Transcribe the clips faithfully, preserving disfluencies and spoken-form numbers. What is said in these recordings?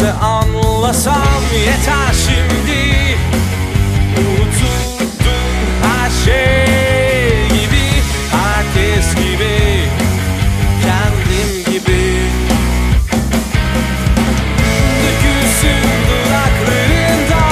de anlasam yeter şimdi. Unuturdum her şey gibi, herkes gibi, kendim gibi. Dökülsün dudaklarından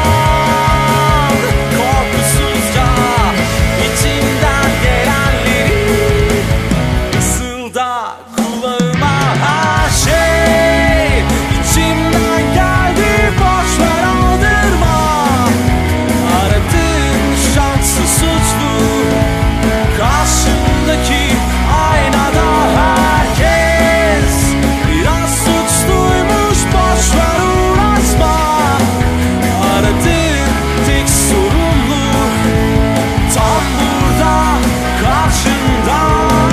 korkusuzca içimden gelenleri, fısılda kulağıma her şey. İçimden geldi, boş ver aldırma. Aradığın şanslı suçlu, karşımdaki aynada herkes biraz suçluymuş, boş ver uğraşma. Aradığın tek sorumlu tam burada karşında.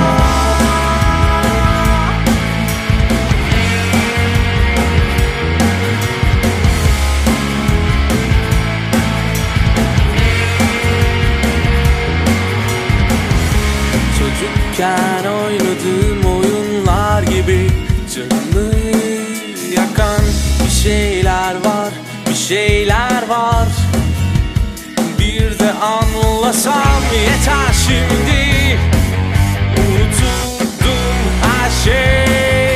Çocukken oynadığım oyunlar gibi canımı yakan bir şeyler var, bir şeyler var. Bir de anlasam yeter şimdi. Unuturdum her şey